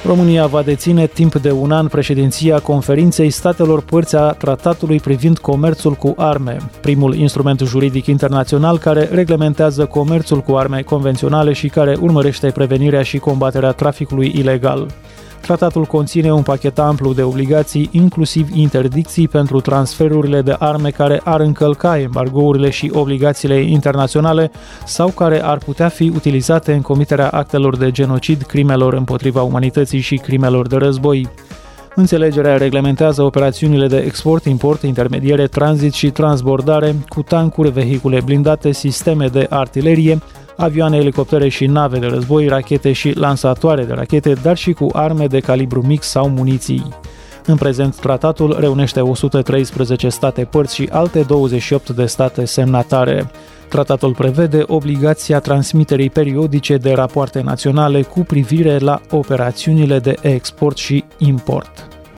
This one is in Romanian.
România va deține timp de un an președinția Conferinței Statelor Părți a Tratatului privind comerțul cu arme, primul instrument juridic internațional care reglementează comerțul cu arme convenționale și care urmărește prevenirea și combaterea traficului ilegal. Tratatul conține un pachet amplu de obligații, inclusiv interdicții pentru transferurile de arme care ar încălca embargourile și obligațiile internaționale sau care ar putea fi utilizate în comiterea actelor de genocid, crimelor împotriva umanității și crimelor de război. Înțelegerea reglementează operațiunile de export, import, intermediere, tranzit și transbordare cu tancuri, vehicule blindate, sisteme de artilerie, avioane, elicoptere și nave de război, rachete și lansatoare de rachete, dar și cu arme de calibru mic sau muniții. În prezent, tratatul reunește 113 state părți și alte 28 de state semnatare. Tratatul prevede obligația transmiterii periodice de rapoarte naționale cu privire la operațiunile de export și import.